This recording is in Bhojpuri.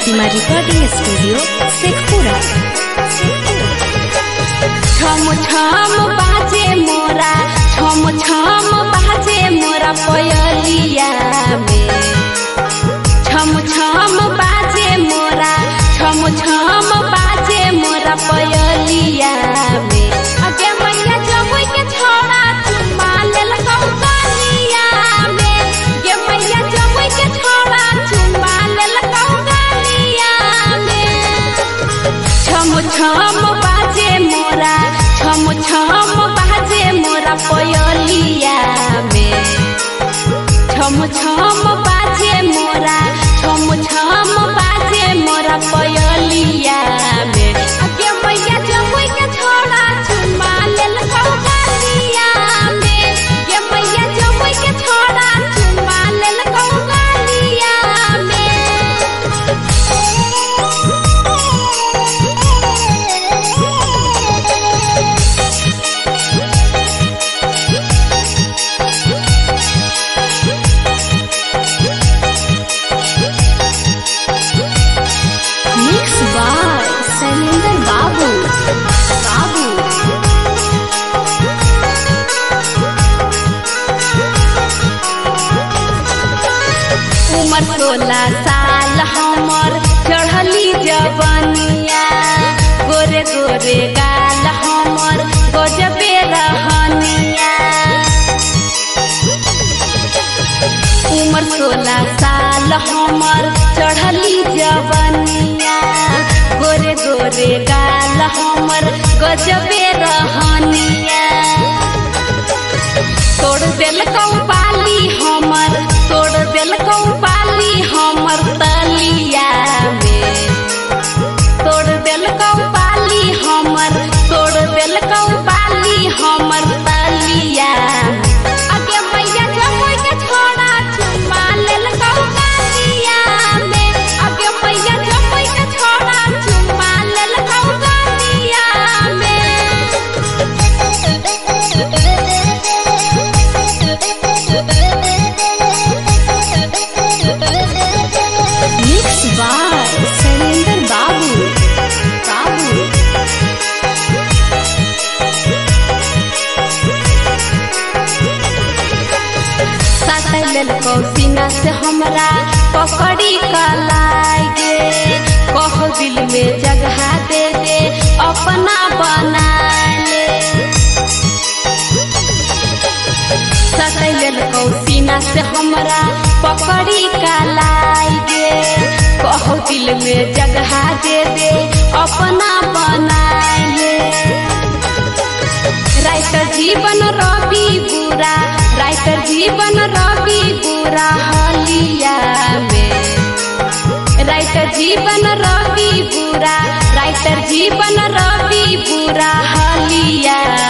प्रतिमा रिकॉर्डिंग स्टूडियो शेखपुरा। छम छम बाजे मोरा, छम छम बाजे मोरा पयलिया में। छम छम बाजे मोरा, छम छम बाजे मोरा पयलिया में। अगे मैया जमुई के छोड़ा चुमा लेल कौगलिया में। गे मैया जमुई के छोड़ा चुमा लेल कौगलिया में। छम छम बाजे मोरा, छम छम बाजे मोरा पयलिया में। छम छम बाजे मोरा, छम छम बाजे मोरा पयलिया में। अगे मैया जमुई के छोड़ा चुमा लेल कौगलिया में। गे मैया जमुई के छोड़ा चुमा लेल कौगलिया मिक्स बाय शैलेंद्र बाबू। उमर 16 साल हमर चढ़ली जवनिया। गोरे गोरे गाल हमर गजबे रहनिया। उमर 16 साल हमर चढ़ली जवनिया। गोरे गोरे गाल हमर गजबे रहनिया। तोड़ देल कौपाली हमर, तोड़ देल कौपाली हमर तलिया में। तोड़ देल कौपाली हमर, तोड़ देल कौपाली हमर तलिया में। अगे मैया जमुई के छोड़ा चुमा लेल कौगलिया में। अगे मैया जमुई के छोड़ा चुमा लेल कौगलिया मिक्स बाय शैलेंद्र बाबू। सातल कौसिना से हमरा पकड़ी कलाई गे। कहो दिल में जगह दे दे अपना बना ले। सातल कौसिना से हमरा पकड़ी कलाई गे। कहो दिल में जगह दे दे अपना बना ले। राइटर जीवन रवि बुरा, राइटर जीवन रवि बुरा हलिया में। राइटर जीवन रवि बुरा, राइटर जीवन रवि बुरा हलिया